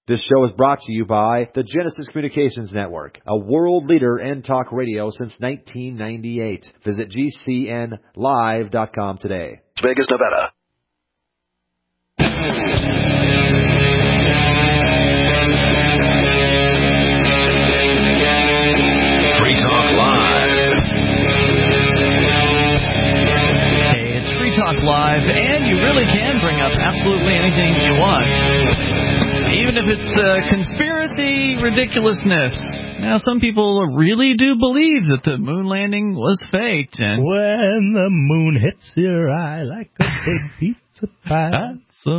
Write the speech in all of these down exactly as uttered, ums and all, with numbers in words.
This show is brought to you by the Genesis Communications Network, a world leader in talk radio since nineteen ninety-eight. Visit G C N live dot com today. Vegas, Nevada. Free Talk Live. Hey, it's Free Talk Live, and you really can bring up absolutely anything you want. Even if it's uh, conspiracy ridiculousness. Now, some people really do believe that the moon landing was faked. And when the moon hits your eye like a big pizza pie.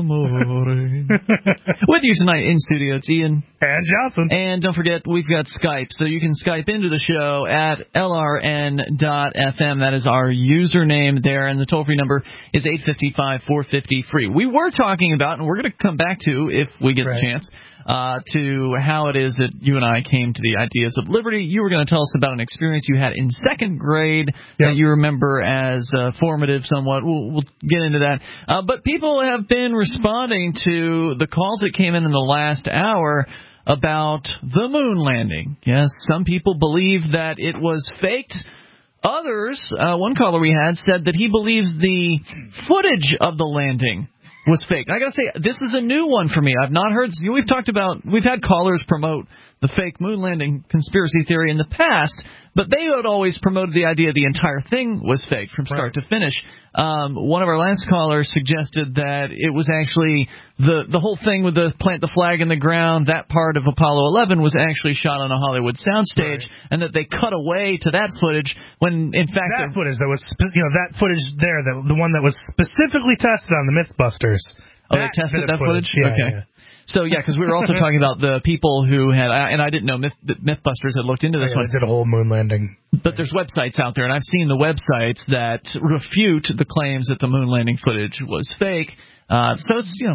With you tonight in studio, it's Ian. And Johnson. And don't forget, we've got Skype, so you can Skype into the show at L R N dot F M. That is our username there, and the toll-free number is eight five five, four five zero, free. We were talking about, and we're going to come back to, if we get right. the chance, uh, to how it is that you and I came to the ideas of liberty. You were going to tell us about an experience you had in second grade yep. that you remember as uh, formative somewhat. We'll, we'll get into that. Uh, but people have been responding to the calls that came in in the last hour about the moon landing. Yes, some people believe that it was faked. Others, uh, one caller we had said that he believes the footage of the landing was fake. I got to say, this is a new one for me. I've not heard. We've talked about, we've had callers promote the fake moon landing conspiracy theory in the past, but they had always promoted the idea the entire thing was fake from start right. to finish. Um, one of our last callers suggested that it was actually the the whole thing with the plant the flag in the ground, that part of Apollo eleven was actually shot on a Hollywood soundstage, right. and that they cut away to that footage when, in fact, that footage that was, you know, that footage there, the, the one that was specifically tested on the Mythbusters. Oh, they tested that footage? footage? Yeah, okay. Yeah. So, yeah, because we were also talking about the people who had, and I didn't know Myth, that Mythbusters had looked into this oh, yeah, one. They did a whole moon landing. But there's websites out there, and I've seen the websites that refute the claims that the moon landing footage was fake. Uh, so it's, you know,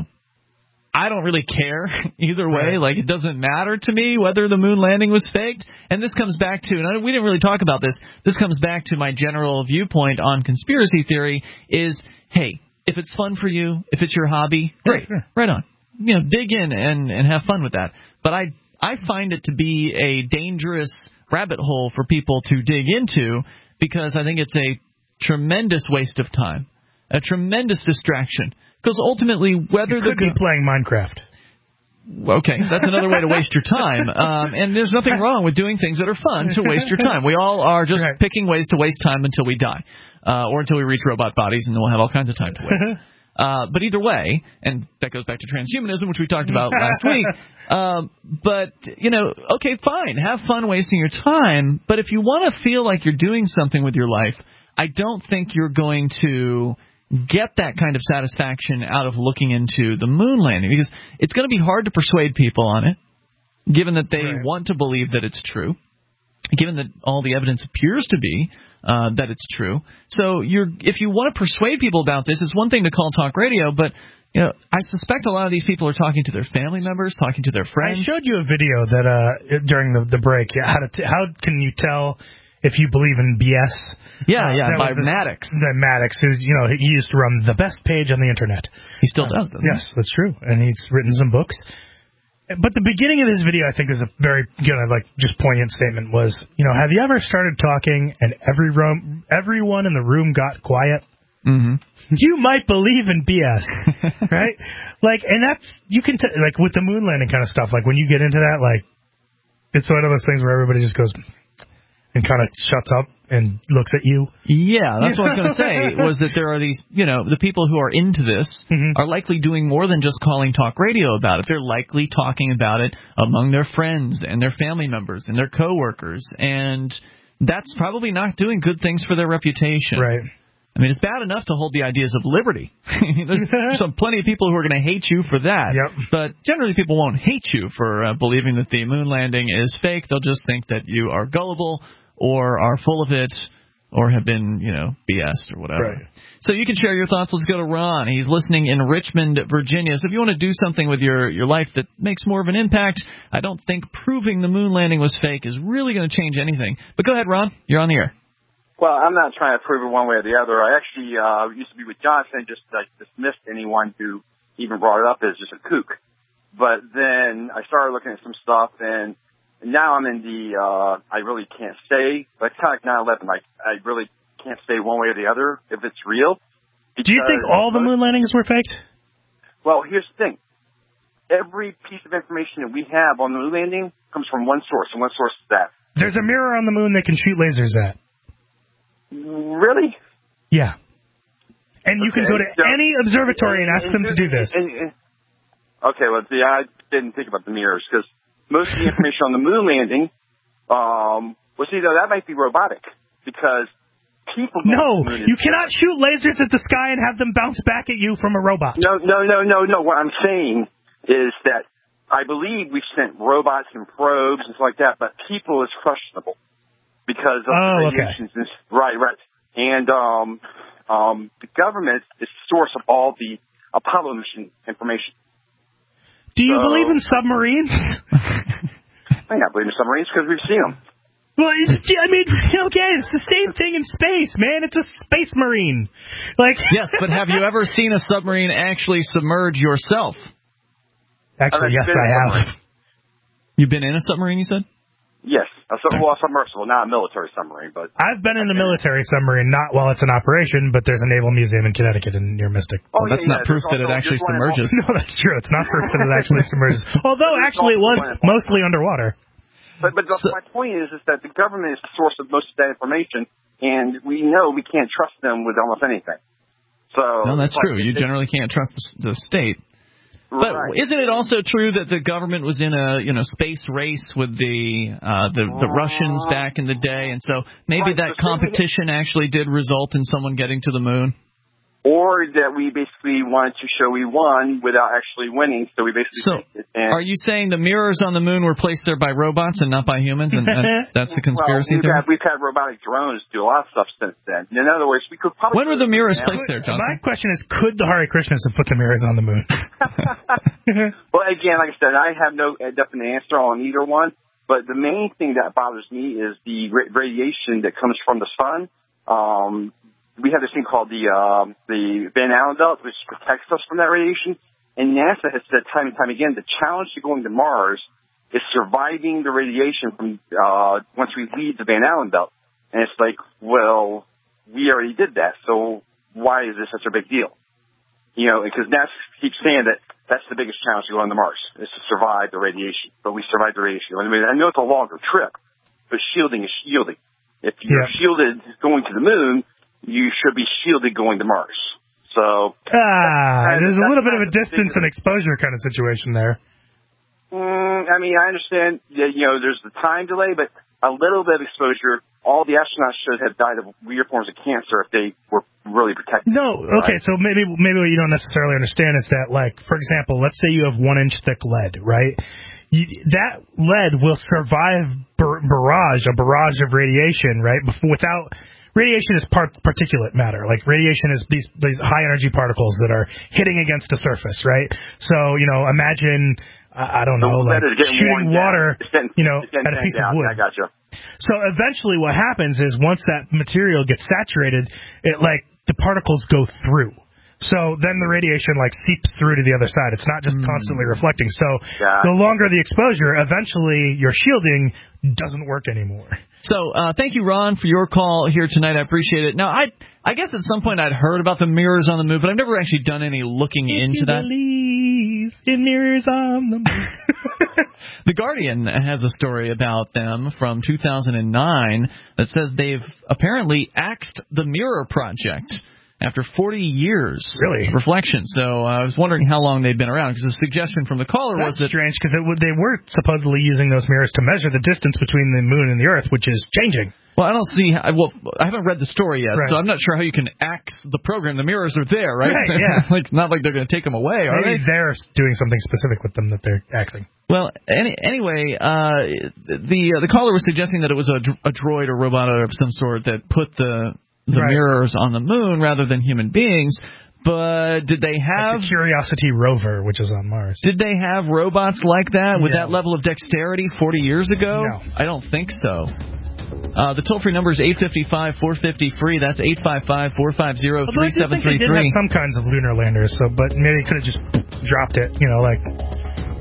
I don't really care either way. Right. Like, it doesn't matter to me whether the moon landing was faked. And this comes back to, and we didn't really talk about this, this comes back to my general viewpoint on conspiracy theory is, hey, if it's fun for you, if it's your hobby, great, sure. right on. You know, dig in and, and have fun with that. But I I find it to be a dangerous rabbit hole for people to dig into because I think it's a tremendous waste of time, a tremendous distraction. Because ultimately, whether you the could be playing Minecraft. Okay, that's another way to waste your time. Um, and there's nothing wrong with doing things that are fun to waste your time. We all are just right. picking ways to waste time until we die, uh, or until we reach robot bodies, and then we'll have all kinds of time to waste. Uh, but either way, and that goes back to transhumanism, which we talked about last week, um, but, you know, okay, fine, have fun wasting your time, but if you want to feel like you're doing something with your life, I don't think you're going to get that kind of satisfaction out of looking into the moon landing, because it's going to be hard to persuade people on it, given that they right. want to believe that it's true, given that all the evidence appears to be uh, that it's true. So you're, if you want to persuade people about this, it's one thing to call talk radio, but you know, I suspect a lot of these people are talking to their family members, talking to their friends. I showed you a video that uh, during the, the break, how to t- how can you tell if you believe in B S? Yeah, uh, yeah, by this, Maddox. The Maddox, who, you know, he used to run the best page on the internet. He still uh, does, doesn't Yes, he? That's true, and he's written some books. But the beginning of this video, I think, is a very good, like, just poignant statement. Was, you know, have you ever started talking and every room, everyone in the room got quiet? Mm-hmm. You might believe in B S, right? Like, and that's you can t- like with the moon landing kind of stuff. Like when you get into that, like, it's one of those things where everybody just goes and kind of shuts up and looks at you. Yeah, that's what I was going to say, was that there are these, you know, the people who are into this mm-hmm. are likely doing more than just calling talk radio about it. They're likely talking about it among their friends and their family members and their coworkers, and that's probably not doing good things for their reputation. Right. I mean, it's bad enough to hold the ideas of liberty. There's some plenty of people who are going to hate you for that. Yep. But generally people won't hate you for uh, believing that the moon landing is fake. They'll just think that you are gullible or are full of it or have been, you know, B S'd or whatever. Right. So you can share your thoughts. Let's go to Ron. He's listening in Richmond, Virginia. So if you want to do something with your, your life that makes more of an impact, I don't think proving the moon landing was fake is really going to change anything. But go ahead, Ron. You're on the air. Well, I'm not trying to prove it one way or the other. I actually uh, used to be with Johnson, just like dismissed anyone who even brought it up as just a kook. but then I started looking at some stuff, and now I'm in the, uh, I really can't say, but it's kind of like nine eleven. Like, I really can't say one way or the other if it's real. Do you think all the moon landings were faked? Well, here's the thing. Every piece of information that we have on the moon landing comes from one source, and one source is that. There's a mirror on the moon they can shoot lasers at. Really? Yeah. And you okay, can go to so, any observatory and, and ask and, them to do this. And, and, okay, well, see, I didn't think about the mirrors, because most of the information on the moon landing, um, well, see, though, that might be robotic, because people... No, you cannot shoot lasers at the sky and have them bounce back at you from a robot. No, no, no, no, no. What I'm saying is that I believe we've sent robots and probes and stuff like that, but people is questionable because of oh, the radiations. Okay. Right, right. And um, um, the government is the source of all the Apollo mission information. Do you so, believe in submarines? I not believe in submarines because we've seen them. Well, I mean, okay, it's the same thing in space, man. It's a space marine. Like yes, but have you ever seen a submarine actually submerge yourself? Actually, yes, I have. You've been in a submarine, you said? Yes. A sub- well, a submersible, not a military submarine. But I've been in a military submarine, not while it's in operation, but there's a naval museum in Connecticut and near Mystic. Oh, well, that's yeah, not yeah, proof that it actually submerges. No, that's true. It's not proof that it actually submerges. Although, actually, it was mostly underwater. But, but so, my point is, is that the government is the source of most of that information, and we know we can't trust them with almost anything. So no, that's like, true. You it, generally can't trust the, the state. But right. isn't it also true that the government was in a you know space race with the uh, the, the Russians back in the day, and so maybe right, that competition actually did result in someone getting to the moon? Or that we basically wanted to show we won without actually winning, so we basically... So, it. And are you saying the mirrors on the moon were placed there by robots and not by humans, and that's, that's a conspiracy well, we've theory? had, we've had robotic drones do a lot of stuff since then. In other words, we could probably... When were the mirrors placed there, Johnson? My question is, could the Hare Krishnas have put the mirrors on the moon? Well, again, like I said, I have no definite answer on either one, but the main thing that bothers me is the ra- radiation that comes from the sun. Um... We have this thing called the uh, the Van Allen belt, which protects us from that radiation. And NASA has said time and time again, the challenge to going to Mars is surviving the radiation from uh, once we leave the Van Allen belt. And it's like, well, we already did that, so why is this such a big deal? You know, because NASA keeps saying that that's the biggest challenge to going to Mars, is to survive the radiation. But we survived the radiation. I mean, I know it's a longer trip, but shielding is shielding. If you're yeah. shielded going to the moon, you should be shielded going to Mars. So ah, there's a little bit of a distance and exposure kind of situation there. Mm, I mean, I understand that, you know, there's the time delay, but a little bit of exposure. All the astronauts should have died of weird forms of cancer if they were really protected. No, okay, right? So maybe maybe what you don't necessarily understand is that, like, for example, let's say you have one inch thick lead, right? You, that lead will survive bar- barrage, a barrage of radiation, right? Before, without radiation is part particulate matter. Like, radiation is these these high energy particles that are hitting against a surface, right? So, you know, imagine, I, I don't know, like shooting water, getting, you know, at a piece down. of wood. I gotcha. So eventually what happens is once that material gets saturated, it like the particles go through. So then the radiation like seeps through to the other side. It's not just mm. constantly reflecting. So yeah. the longer the exposure, eventually your shielding doesn't work anymore. So uh, thank you, Ron, for your call here tonight. I appreciate it. Now, I I guess at some point I'd heard about the mirrors on the moon, but I've never actually done any looking if into you that. Believe in mirrors on the moon. The Guardian has a story about them from two thousand nine that says they've apparently axed the Mirror Project after forty years really? reflection. So uh, I was wondering how long they've been around, because the suggestion from the caller That's was that... strange, because they were supposedly using those mirrors to measure the distance between the moon and the Earth, which is changing. Well, I don't see... How, well, I haven't read the story yet, right. so I'm not sure how you can axe the program. The mirrors are there, right? Right, yeah. like, not like they're going to take them away, are Maybe they? they're doing something specific with them that they're axing. Well, any, anyway, uh, the uh, the caller was suggesting that it was a, a droid or robot of some sort that put the... the right. mirrors on the moon rather than human beings, but did they have... Like the Curiosity rover, which is on Mars. Did they have robots like that with no. that level of dexterity forty years ago? No. I don't think so. Uh, the toll-free number is eight five five, four five zero, free. That's eight five five, four five zero, three seven three three. They did have some kinds of lunar landers, so but maybe they could have just dropped it, you know, like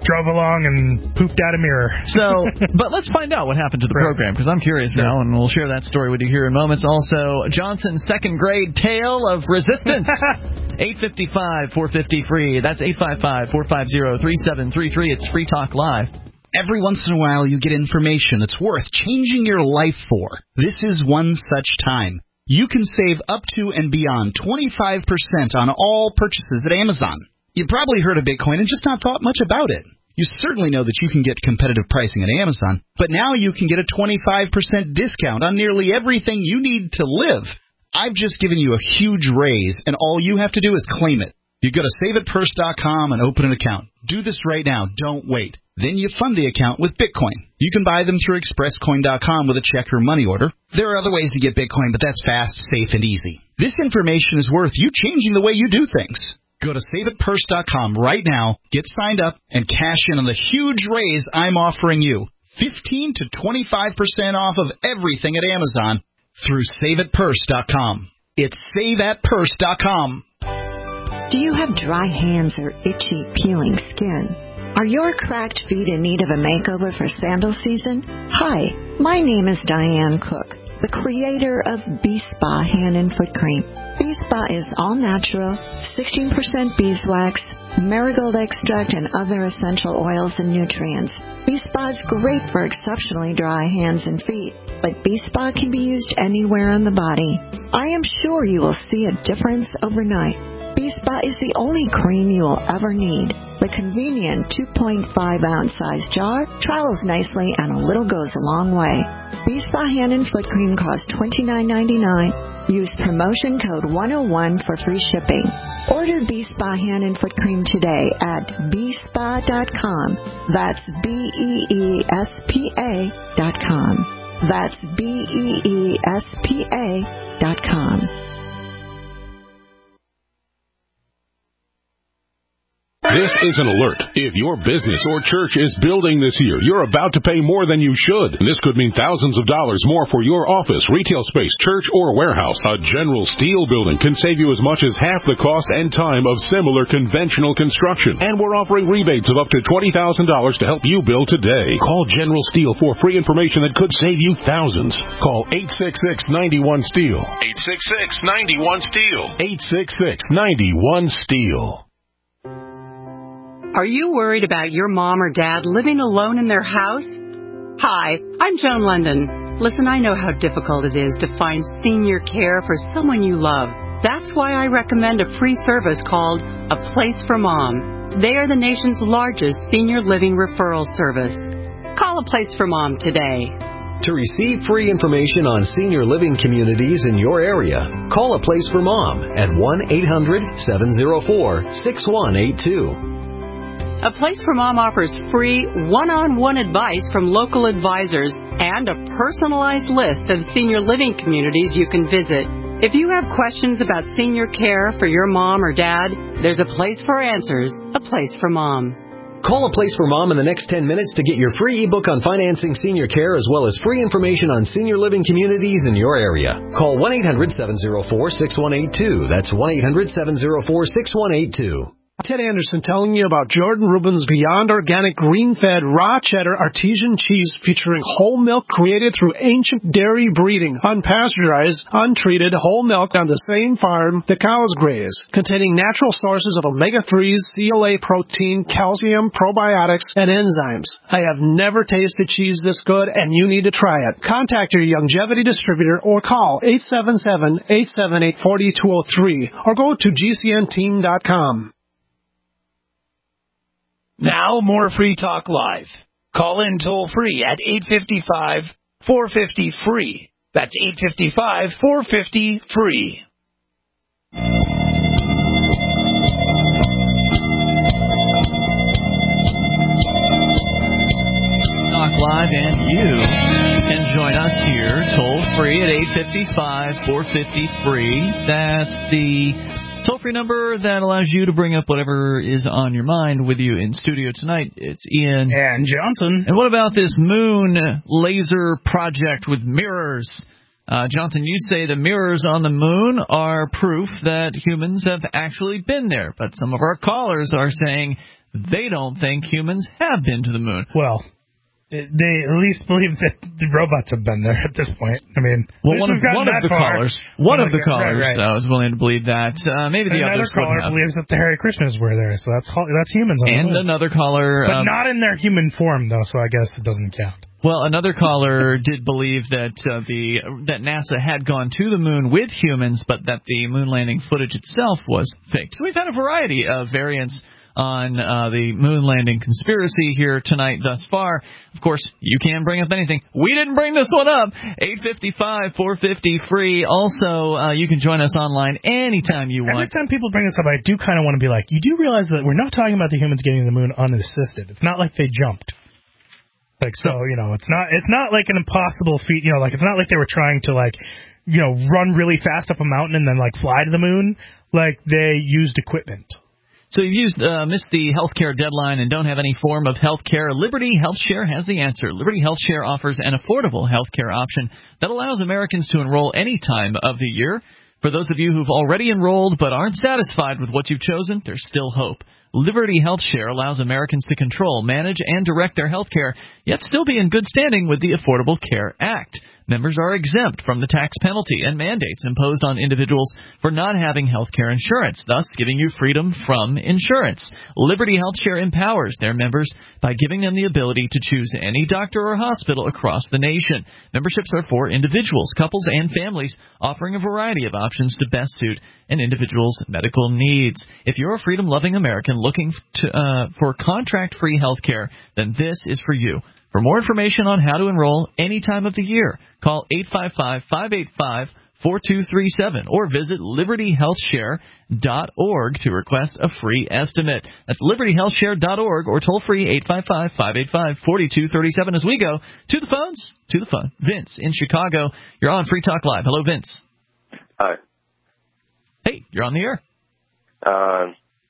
drove along and pooped out a mirror. So, but let's find out what happened to the Right. program, because I'm curious Sure. now, and we'll share that story with you here in moments. Also, Johnson's second grade tale of resistance. eight five five, four five zero, free. That's eight five five, four five zero, three seven three three. It's Free Talk Live. Every once in a while, you get information that's worth changing your life for. This is one such time. You can save up to and beyond twenty-five percent on all purchases at Amazon. You probably heard of Bitcoin and just not thought much about it. You certainly know that you can get competitive pricing at Amazon, but now you can get a twenty-five percent discount on nearly everything you need to live. I've just given you a huge raise, and all you have to do is claim it. You go to save it purse dot com and open an account. Do this right now. Don't wait. Then you fund the account with Bitcoin. You can buy them through express coin dot com with a check or money order. There are other ways to get Bitcoin, but that's fast, safe, and easy. This information is worth you changing the way you do things. Go to save it purse dot com right now, get signed up, and cash in on the huge raise I'm offering you. fifteen to twenty-five percent off of everything at Amazon through save it purse dot com. It's save it purse dot com. Do you have dry hands or itchy, peeling skin? Are your cracked feet in need of a makeover for sandal season? Hi, my name is Diane Cook, the creator of B-Spa Hand and Foot Cream. B-Spa is all natural, sixteen percent beeswax, marigold extract, and other essential oils and nutrients. B-Spa is great for exceptionally dry hands and feet, but B-Spa can be used anywhere on the body. I am sure you will see a difference overnight. B-Spa is the only cream you will ever need. The convenient two point five ounce size jar travels nicely, and a little goes a long way. B-Spa Hand and Foot Cream costs twenty-nine ninety-nine. Use promotion code one oh one for free shipping. Order B-Spa Hand and Foot Cream today at b spa dot com. That's B E E S P A dot com. That's B E E S P A dot com. This is an alert. If your business or church is building this year, you're about to pay more than you should. And this could mean thousands of dollars more for your office, retail space, church, or warehouse. A General Steel building can save you as much as half the cost and time of similar conventional construction. And we're offering rebates of up to twenty thousand dollars to help you build today. Call General Steel for free information that could save you thousands. Call eight six six, nine one, STEEL. eight six six, nine one, STEEL. eight six six, nine one, STEEL. Are you worried about your mom or dad living alone in their house? Hi, I'm Joan London. Listen, I know how difficult it is to find senior care for someone you love. That's why I recommend a free service called A Place for Mom. They are the nation's largest senior living referral service. Call A Place for Mom today. To receive free information on senior living communities in your area, call A Place for Mom at one eight hundred, seven oh four, six one eight two. A Place for Mom offers free one-on-one advice from local advisors and a personalized list of senior living communities you can visit. If you have questions about senior care for your mom or dad, there's a place for answers, A Place for Mom. Call A Place for Mom in the next ten minutes to get your free ebook on financing senior care as well as free information on senior living communities in your area. Call one eight hundred, seven oh four, six one eight two. That's one eight hundred, seven oh four, six one eight two. Ted Anderson telling you about Jordan Rubin's Beyond Organic Green-Fed Raw Cheddar Artesian Cheese featuring whole milk created through ancient dairy breeding, unpasteurized, untreated whole milk on the same farm the cows graze, containing natural sources of omega threes, C L A protein, calcium, probiotics, and enzymes. I have never tasted cheese this good, and you need to try it. Contact your Youngevity distributor or call eight seven seven, eight seven eight, four two zero three or go to G C N team dot com. Now, more Free Talk Live. Call in toll-free at eight five five, four five zero, free. That's eight five five, four five zero, free. Talk Live, and you can join us here toll-free at eight five five, four five zero, free. That's the toll-free number that allows you to bring up whatever is on your mind with you in studio tonight. It's Ian. And Johnson. And what about this moon laser project with mirrors? Uh, Johnson, you say the mirrors on the moon are proof that humans have actually been there. But some of our callers are saying they don't think humans have been to the moon. Well, they at least believe that the robots have been there at this point. I mean, well, one of, one of the far. callers, one of the right, callers right. uh, was willing to believe that. Uh, maybe the another others caller wouldn't have. believes that the Hare Krishnas were there, so that's that's humans. On and the moon. another caller, but um, not in their human form, though. So I guess it doesn't count. Well, another caller did believe that uh, the that NASA had gone to the moon with humans, but that the moon landing footage itself was fake. So we've had a variety of variants on uh, the moon landing conspiracy here tonight thus far. Of course, you can bring up anything. We didn't bring this one up. eight five five, four five zero, free. Also, uh, you can join us online anytime you want. Every time people bring this up, I do kind of want to be like, you do realize that we're not talking about the humans getting to the moon unassisted. It's not like they jumped. Like, so, you know, it's not it's not like an impossible feat. You know, like, it's not like they were trying to, like, you know, run really fast up a mountain and then, like, fly to the moon. Like, they used equipment. So you've used, uh, missed the healthcare deadline and don't have any form of health care. Liberty HealthShare has the answer. Liberty HealthShare offers an affordable health care option that allows Americans to enroll any time of the year. For those of you who've already enrolled but aren't satisfied with what you've chosen, there's still hope. Liberty HealthShare allows Americans to control, manage, and direct their health care, yet still be in good standing with the Affordable Care Act. Members are exempt from the tax penalty and mandates imposed on individuals for not having health care insurance, thus giving you freedom from insurance. Liberty HealthShare empowers their members by giving them the ability to choose any doctor or hospital across the nation. Memberships are for individuals, couples, and families, offering a variety of options to best suit an individual's medical needs. If you're a freedom-loving American looking to, uh, for contract-free health care, then this is for you. For more information on how to enroll any time of the year, call eight five five, five eight five, four two three seven or visit liberty health share dot org to request a free estimate. That's liberty health share dot org or toll free eight five five, five eight five, four two three seven as we go to the phones, to the fun. Vince in Chicago, you're on Free Talk Live. Hello, Vince. Hi. Hey, you're on the air. Uh,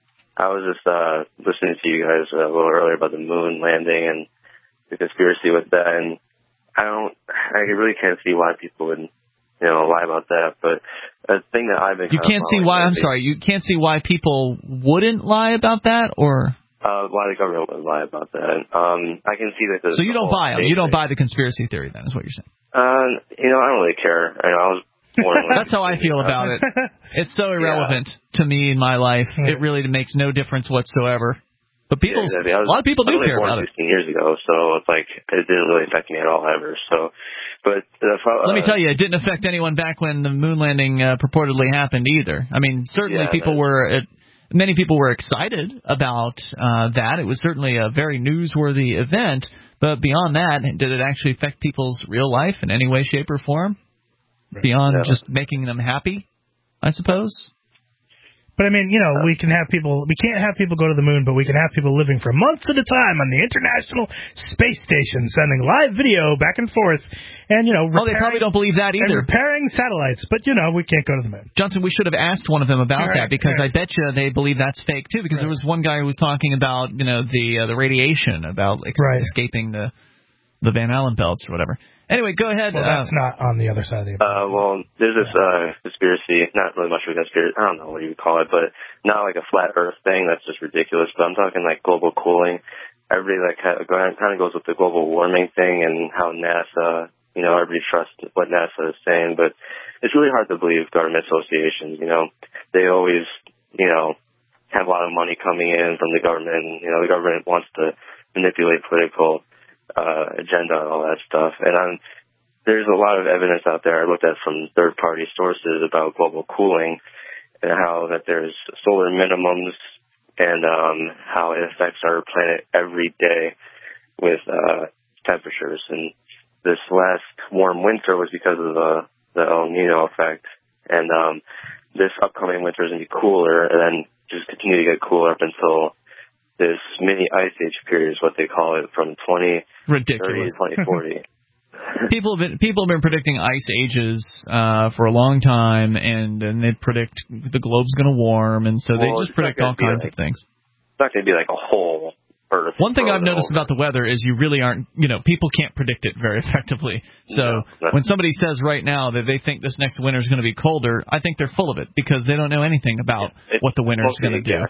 I was just uh, listening to you guys a little earlier about the moon landing and the conspiracy with that, and I don't, I really can't see why people would, you know, lie about that. But a thing that I've been you can't see why. I'm sorry, you can't see why people wouldn't lie about that, or uh, why the government would lie about that. Um, I can see that. So you don't buy them. You don't buy the conspiracy theory, then, is what you're saying? Uh, you know, I don't really care. I, know, I was born. That's how I feel about it. It's so irrelevant yeah. to me in my life. It really makes no difference whatsoever. But people, yeah, exactly. was, a lot of people do I was care born about it. fifteen years ago, so it's like it didn't really affect me at all ever. So, but uh, let me tell you, it didn't affect anyone back when the moon landing uh, purportedly happened either. I mean, certainly yeah, people were, uh, many people were excited about uh, that. It was certainly a very newsworthy event. But beyond that, did it actually affect people's real life in any way, shape, or form? Right. Beyond yeah. just making them happy, I suppose. But, I mean, you know, we can have people, we can't have people go to the moon, but we can have people living for months at a time on the International Space Station, sending live video back and forth, and, you know, oh, they probably don't believe that either. And repairing satellites, but, you know, we can't go to the moon. Johnson, we should have asked one of them about right, that, because right. I bet you they believe that's fake, too, because right. there was one guy who was talking about, you know, the uh, the radiation, about ex- right. escaping the the Van Allen belts or whatever. Anyway, go ahead. Well, that's uh, not on the other side of the uh, well, there's this uh, conspiracy, not really much of a conspiracy, I don't know what you would call it, but not like a flat earth thing. That's just ridiculous. But I'm talking like global cooling. Everybody like kind of, kind of goes with the global warming thing and how NASA, you know, everybody trusts what NASA is saying. But it's really hard to believe government associations, you know. They always, you know, have a lot of money coming in from the government. And, you know, the government wants to manipulate political uh agenda and all that stuff. And I'm, there's a lot of evidence out there I looked at from third-party sources about global cooling and how that there's solar minimums and um how it affects our planet every day with uh temperatures. And this last warm winter was because of the, the El Nino effect. And um this upcoming winter is going to be cooler and then just continue to get cooler up until this mini ice age period is what they call it, from twenty thirty to twenty forty. People have been people have been predicting ice ages uh, for a long time, and, and they predict the globe's going to warm, and so well, they just predict all kinds like, of things. It's not going to be like a whole Earth. One thing I've noticed about the weather is you really aren't, you know, people can't predict it very effectively. So no, no. when somebody says right now that they think this next winter is going to be colder, I think they're full of it because they don't know anything about yeah, what the winter is going to do.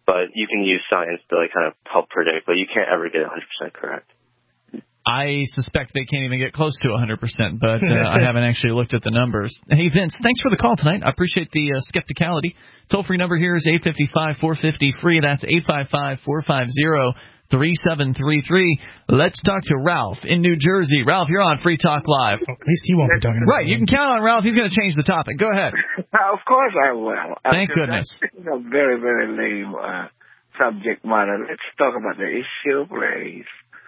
But you can use science to like kind of help predict, but you can't ever get it one hundred percent correct. I suspect they can't even get close to one hundred percent, but uh, I haven't actually looked at the numbers. Hey, Vince, thanks for the call tonight. I appreciate the uh, skepticality. Toll-free number here is eight five five, four five zero, free. That's eight five five, four five zero, three seven three three. Let's talk to Ralph in New Jersey. Ralph, you're on Free Talk Live. At least he won't be talking about Right, you can count on Ralph. He's going to change the topic. Go ahead. Of course I will. Thank uh, goodness. That's a very, very lame uh, subject matter. Let's talk about the issue, please.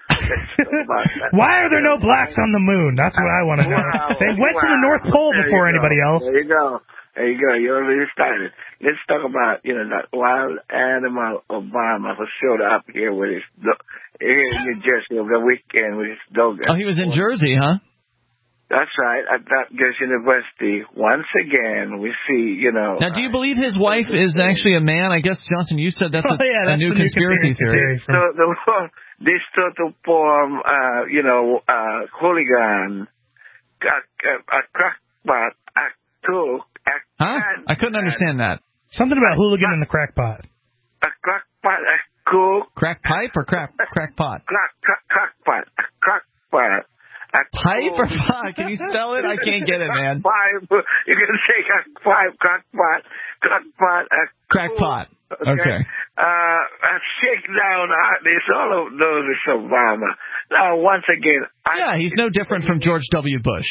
Why are there no blacks on the moon? That's what I want to know. Wow, They went wow. to the North Pole There before you anybody go. else. There you go. There you go. You already started. Let's talk about, you know, that wild animal Obama who showed up here with his do- here in New Jersey over the weekend with his dog. Oh, he was in Jersey, huh? That's right. At Rutgers University. Once again, we see, you know. Now, do you believe his wife is actually a man? I guess, Johnson, you said that's a, Oh, yeah, that's a new the new conspiracy, conspiracy theory. theory. So the, this total form, uh, you know, uh, hooligan, a, a, a crackpot, a cook, a Huh? I couldn't understand that. Something about hooligan and the crackpot. A crackpot, a cook. Crack pipe or crack crack pot? Crack, crack, crackpot, a crackpot. A Pipe or cook. pot? Can you spell it? I can't get it, man. Pipe. You can say a pipe, crackpot, crackpot, a Crackpot. Okay. Uh, a shakedown artist, all of those is Obama. Now, once again, Yeah, he's no different from George W. Bush.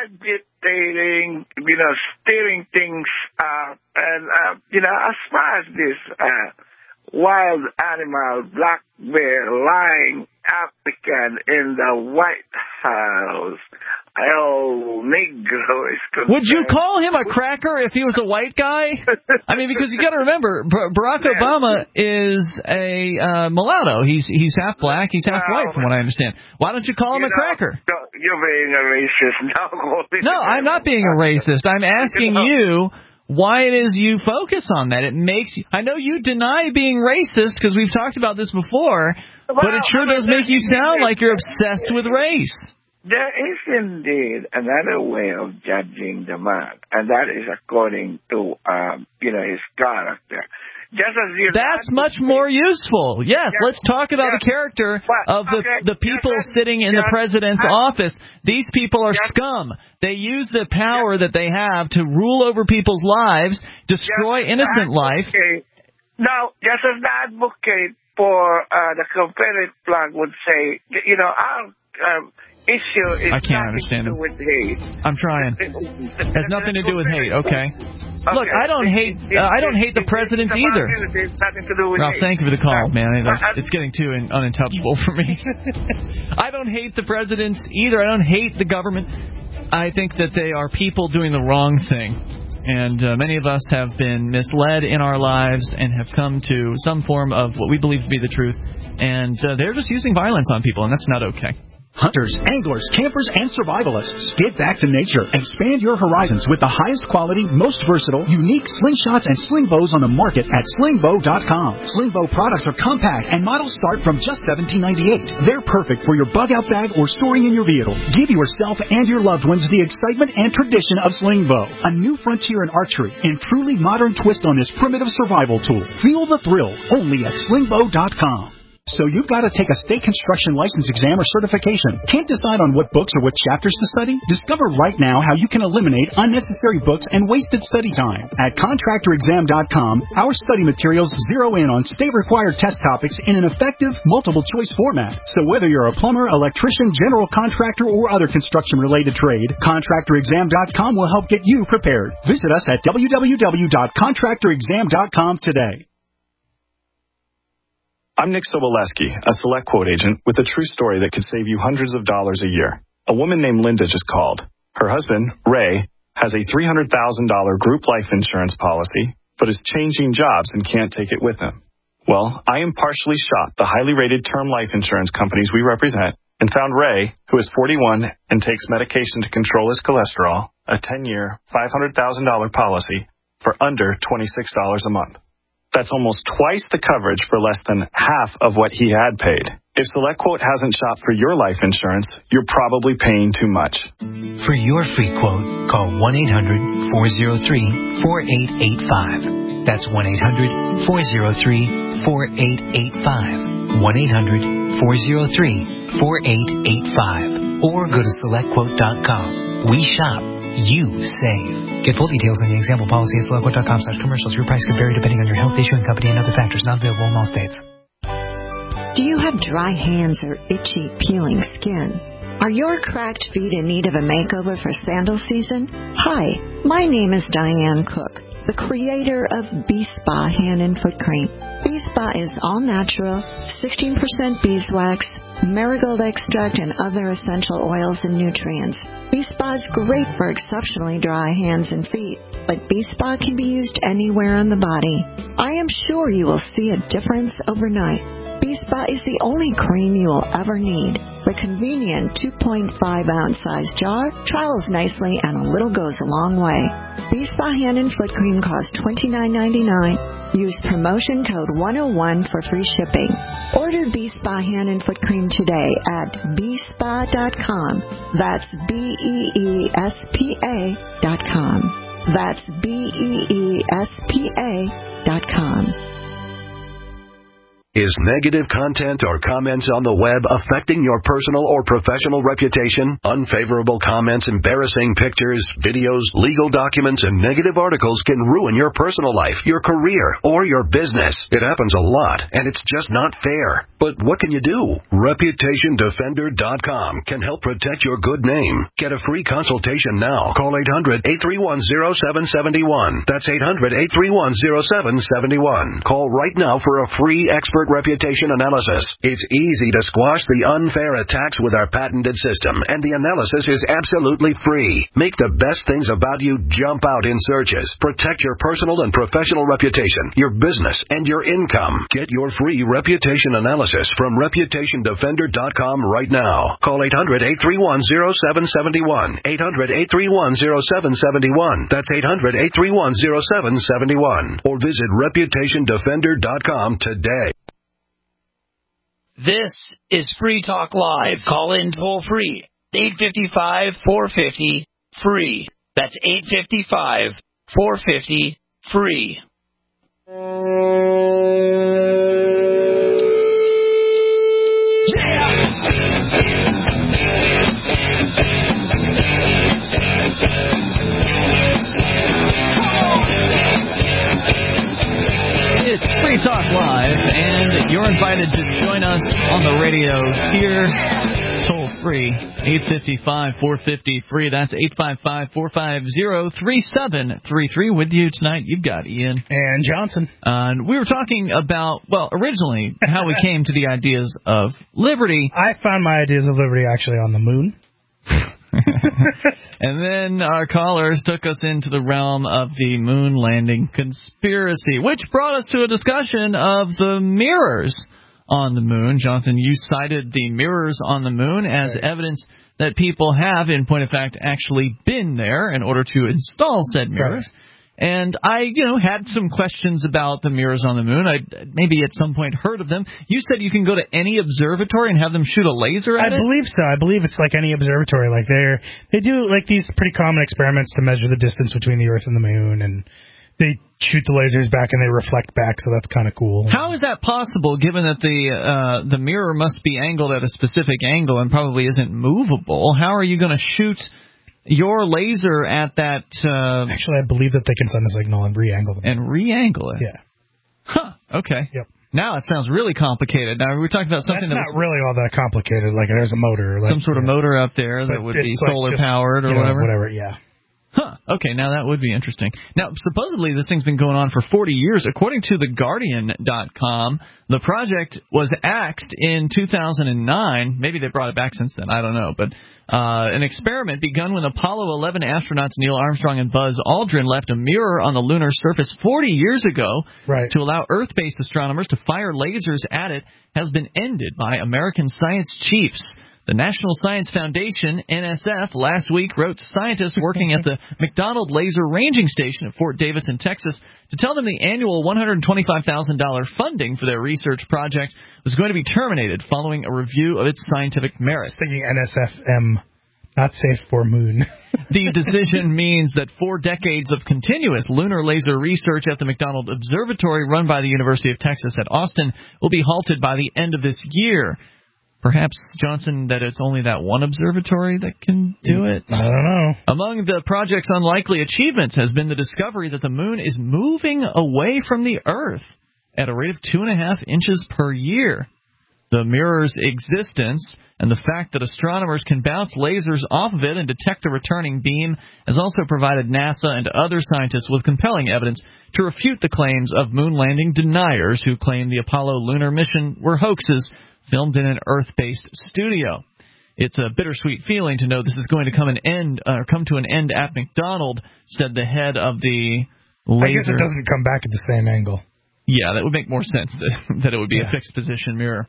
agitating, you know, steering things up, and, uh, you know, as far as this uh, wild animal, black bear, lying applicant in the White House, El Negro is concerned. Would you call him a cracker if he was a white guy? I mean, because you got to remember, Bar- Barack Obama is a uh, mulatto. He's he's half black, he's half white, from what I understand. Why don't you call him You a know, cracker? You're being a racist now. No, I'm not being a racist. I'm asking you why it is you focus on that. It makes you, I know you deny being racist because we've talked about this before, but it sure does make you sound like you're obsessed with race. There is indeed another way of judging the man, and that is according to, um, you know, his character. Just as you That's much more useful. Yes, Yes, let's talk about yes. the character But, of the, okay, the people yes, sitting in yes, the president's yes. office. These people are Yes. scum. They use the power that they have to rule over people's lives, destroy Just innocent life. advocate- No, just as the advocate for uh, the Confederate flag would say, you know, our um, issue is I can't nothing understand to do him. with hate. I'm trying. Has nothing to do with hate. Okay. Look, Okay. I don't hate. Uh, I don't hate the presidents It's about either. unity, it's nothing to do with Ralph, hate. thank you for the call, man. Uh, It's getting too in, unintelligible for me. I don't hate the presidents either. I don't hate the government. I think that they are people doing the wrong thing. And uh, many of us have been misled in our lives and have come to some form of what we believe to be the truth. And uh, they're just using violence on people, and that's not okay. Hunters, anglers, campers, and survivalists. Get back to nature. Expand your horizons with the highest quality, most versatile, unique slingshots and sling bows on the market at sling bow dot com. Sling bow products are compact and models start from just seventeen ninety-eight. They're perfect for your bug out bag or storing in your vehicle. Give yourself and your loved ones the excitement and tradition of sling bow. A new frontier in archery and truly modern twist on this primitive survival tool. Feel the thrill only at sling bow dot com. So you've got to take a state construction license exam or certification. Can't decide on what books or what chapters to study? Discover right now how you can eliminate unnecessary books and wasted study time. At contractor exam dot com, our study materials zero in on state-required test topics in an effective, multiple-choice format. So whether you're a plumber, electrician, general contractor, or other construction-related trade, contractor exam dot com will help get you prepared. Visit us at w w w dot contractor exam dot com today. I'm Nick Soboleski, a Select Quote agent with a true story that could save you hundreds of dollars a year. A woman named Linda just called. Her husband, Ray, has a three hundred thousand dollars group life insurance policy, but is changing jobs and can't take it with him. Well, I impartially shot the highly rated term life insurance companies we represent and found Ray, who is forty-one and takes medication to control his cholesterol, a ten-year, five hundred thousand dollars policy for under twenty-six dollars a month. That's almost twice the coverage for less than half of what he had paid. If SelectQuote hasn't shopped for your life insurance, you're probably paying too much. For your free quote, call one eight hundred, four oh three, four eight eight five. That's one eight hundred, four oh three, four eight eight five. one eight hundred four oh three four eight eight five. Or go to select quote dot com. We shop. You save. Get full details on the example policy at select quote dot com slash commercials. Your price could vary depending on your health, issuing company, and other factors. Not available in all states. Do you have dry hands or itchy, peeling skin? Are your cracked feet in need of a makeover for sandal season? Hi, my name is Diane Cook, the creator of B-Spa Hand and Foot Cream. B-Spa is all natural, sixteen percent beeswax, marigold extract, and other essential oils and nutrients. B-Spa is great for exceptionally dry hands and feet, but B-Spa can be used anywhere on the body. I am sure you will see a difference overnight. B-Spa is the only cream you will ever need. The convenient two point five ounce size jar travels nicely and a little goes a long way. B-Spa Hand and Foot Cream costs twenty-nine ninety-nine. Use promotion code one oh one for free shipping. Order B-Spa Hand and Foot Cream today at b spa dot com. That's B E E S P A dot com. That's B E E S P A dot com. Is negative content or comments on the web affecting your personal or professional reputation? Unfavorable comments, embarrassing pictures, videos, legal documents, and negative articles can ruin your personal life, your career, or your business. It happens a lot, and it's just not fair. But what can you do? Reputation Defender dot com can help protect your good name. Get a free consultation now. Call eight hundred eight three one oh seven seven one. That's eight hundred eight three one oh seven seven one. Call right now for a free expert reputation analysis. It's easy to squash the unfair attacks with our patented system, and the analysis is absolutely free. Make the best things about you jump out in searches. Protect your personal and professional reputation, your business, and your income. Get your free reputation analysis from Reputation Defender dot com right now. Call eight hundred eight three one oh seven seven one. eight hundred eight three one oh seven seven one. That's eight hundred eight three one oh seven seven one. Or visit Reputation Defender dot com today. This is Free Talk Live. Call in toll free. eight five five, four five zero, free. That's eight five five, four five zero, free. It's Free Talk Live, and you're invited to join us on the radio here, toll free, eight five five, four five zero, free. That's eight five five, four five zero, three seven three three. With you tonight, you've got Ian. And Johnson. Uh, and we were talking about, well, originally, how we came to the ideas of liberty. I found my ideas of liberty actually on the moon. And then our callers took us into the realm of the moon landing conspiracy, which brought us to a discussion of the mirrors on the moon. Johnson, you cited the mirrors on the moon as right. evidence that people have, in point of fact, actually been there in order to install said mirrors. Right. And I, you know, had some questions about the mirrors on the moon. I maybe at some point heard of them. You said you can go to any observatory and have them shoot a laser at I it? I believe so. I believe it's like any observatory. Like they're they do like these pretty common experiments to measure the distance between the Earth and the moon, and they shoot the lasers back and they reflect back. So that's kind of cool. How is that possible, given that the uh, the mirror must be angled at a specific angle and probably isn't movable? How are you going to shoot your laser at that... Uh, Actually, I believe that they can send a signal and re-angle them. And re-angle it? Yeah. Huh, okay. Yep. Now it sounds really complicated. Now, we were talking about something That's that was... not really all that complicated. Like, there's a motor. Like, some sort of yeah. motor up there that but would be like solar-powered or you know, whatever? Whatever, yeah. Huh, okay, now that would be interesting. Now, supposedly this thing's been going on for forty years. According to the Guardian dot com, the project was axed in two thousand nine. Maybe they brought it back since then, I don't know. But uh, an experiment begun when Apollo eleven astronauts Neil Armstrong and Buzz Aldrin left a mirror on the lunar surface forty years ago right. to allow Earth-based astronomers to fire lasers at it has been ended by American science chiefs. The National Science Foundation, N S F, last week wrote to scientists working at the McDonald Laser Ranging Station at Fort Davis in Texas to tell them the annual one hundred twenty-five thousand dollars funding for their research project was going to be terminated following a review of its scientific merits. Thinking N S F M, not safe for moon. The decision means that four decades of continuous lunar laser research at the McDonald Observatory run by the University of Texas at Austin will be halted by the end of this year. Perhaps, Johnson, that it's only that one observatory that can do it? I don't know. Among the project's unlikely achievements has been the discovery that the moon is moving away from the Earth at a rate of two and a half inches per year. The mirror's existence and the fact that astronomers can bounce lasers off of it and detect a returning beam has also provided NASA and other scientists with compelling evidence to refute the claims of moon landing deniers who claim the Apollo lunar mission were hoaxes filmed in an Earth-based studio. It's a bittersweet feeling to know this is going to come an end or come to an end at McDonald, said the head of the laser. I guess it doesn't come back at the same angle. Yeah, that would make more sense that, that it would be yeah. a fixed position mirror.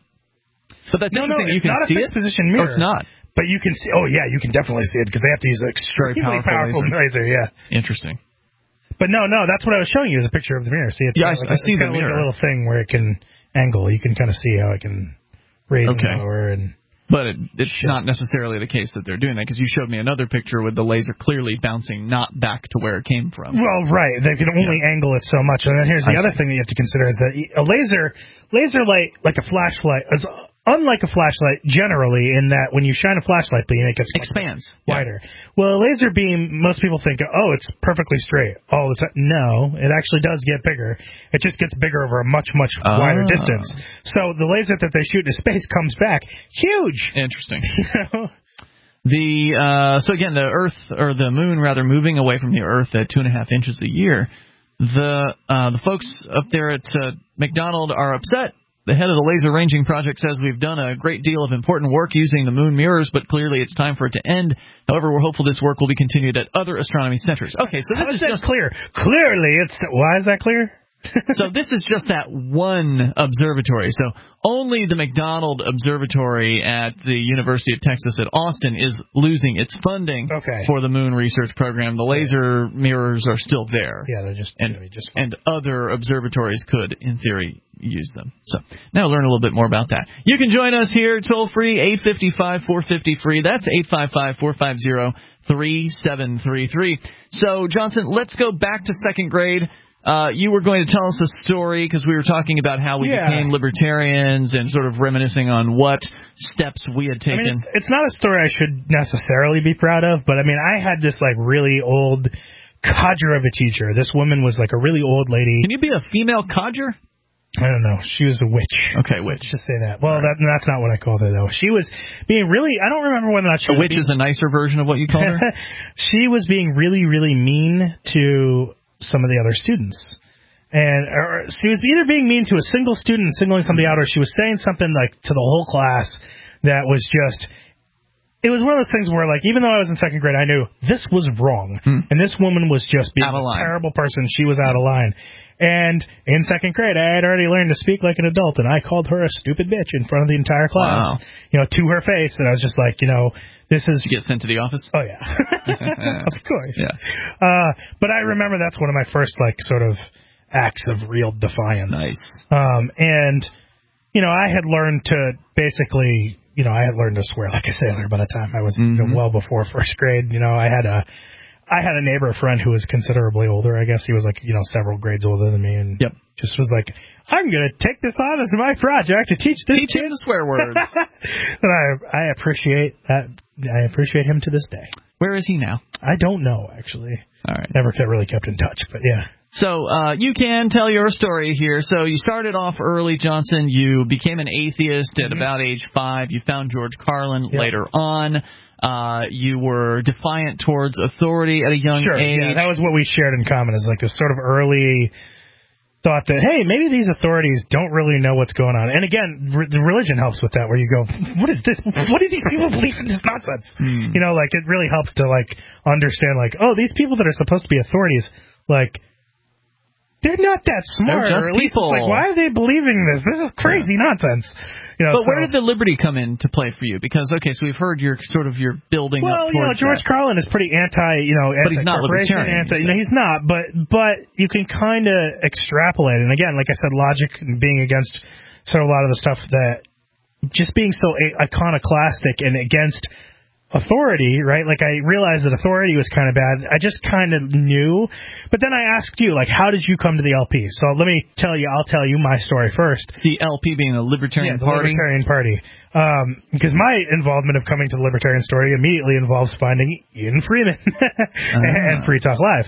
But that's no, interesting. no, you it's can not see a fixed it? position mirror. Oh, it's not. But you can see. Oh, yeah, you can definitely see it because they have to use an extremely Very powerful, powerful laser. laser. Yeah. Interesting. But no, no, that's what I was showing you is a picture of the mirror. See, it's yeah, like, I, I see it's the got mirror. Like a little thing where it can angle. You can kind of see how it can raise okay. and lower and. But it, it's Shit. not necessarily the case that they're doing that, because you showed me another picture with the laser clearly bouncing not back to where it came from. Well, right. They can only yeah. angle it so much. And then here's the I other see. thing that you have to consider is that a laser, laser light, like a flashlight, is unlike a flashlight generally in that when you shine a flashlight beam, it gets expands wider. Yeah. Well, a laser beam, most people think, oh, it's perfectly straight all the time. No, it actually does get bigger. It just gets bigger over a much, much oh. wider distance. So the laser that they shoot into space comes back huge. Interesting. You know? The uh, so again, the Earth or the Moon rather moving away from the Earth at two and a half inches a year. The uh, the folks up there at uh, McDonald are upset. The head of the Laser Ranging Project says we've done a great deal of important work using the moon mirrors, but clearly it's time for it to end. However, we're hopeful this work will be continued at other astronomy centers. Okay, so this How is, is that just clear. Clearly, it's why is that clear? So this is just that one observatory. So only the McDonald Observatory at the University of Texas at Austin is losing its funding okay. for the moon research program. The laser mirrors are still there. Yeah, they're just and, just and other observatories could, in theory, use them. So now learn a little bit more about that. You can join us here toll free, eight five five, four five zero, free. That's eight five five, four five zero, three seven three three. So, Johnson, let's go back to second grade. Uh, you were going to tell us a story because we were talking about how we yeah. became libertarians and sort of reminiscing on what steps we had taken. I mean, it's, it's not a story I should necessarily be proud of, but I mean, I had this like really old codger of a teacher. This woman was like a really old lady. Can you be a female codger? I don't know. She was a witch. Okay, witch. Let's just say that. Well, that, that's not what I called her, though. She was being really, I don't remember whether or not she a was witch being, is a nicer version of what you called her? She was being really, really mean to some of the other students. And or she was either being mean to a single student and singling somebody out, or she was saying something like to the whole class that was just, it was one of those things where, like, even though I was in second grade, I knew this was wrong. Hmm. And this woman was just being a terrible person. She was out of line. And in second grade, I had already learned to speak like an adult, and I called her a stupid bitch in front of the entire class, wow. you know, to her face. And I was just like, you know, this is... Did you get sent to the office? Oh, yeah. Of course. Yeah. Uh, but I remember that's one of my first, like, sort of acts of real defiance. Nice. Um, and, you know, I had learned to basically, you know, I had learned to swear like a sailor by the time I was mm-hmm. you know, well before first grade. You know, I had a... I had a neighbor friend who was considerably older. I guess he was like, you know, several grades older than me, and yep. just was like, I'm going to take this on as my project to teach this teach him the swear words. And I, I appreciate that. I appreciate him to this day. Where is he now? I don't know, actually. All right. Never kept, really kept in touch, but yeah. So uh, you can tell your story here. So you started off early, Johnson. You became an atheist mm-hmm. at about age five. You found George Carlin yep. later on. Uh, you were defiant towards authority at a young sure, age. Yeah, that was what we shared in common, is like this sort of early thought that, hey, maybe these authorities don't really know what's going on. And again, re- the religion helps with that, where you go, what is this? What do these people believe in this nonsense? Mm. You know, like, it really helps to, like, understand, like, oh, these people that are supposed to be authorities, like, they're not that smart. They're just or at least people. Like, why are they believing this? This is crazy yeah. nonsense. You know, but so, where did the liberty come into play for you? Because, okay, so we've heard you're sort of you're building well, up towards Well, you know, George that. Carlin is pretty anti, you know, but he's not libertarian. Anti, you know, he's not, but but you can kind of extrapolate. And again, like I said, logic and being against sort of a lot of the stuff that just being so iconoclastic and against authority, right? Like, I realized that authority was kind of bad. I just kind of knew. But then I asked you, like, how did you come to the L P? So let me tell you, I'll tell you my story first. The L P being the Libertarian yeah, the Party? Libertarian Party. Um, because my involvement of coming to the Libertarian story immediately involves finding Ian Freeman uh-huh. and Free Talk Live.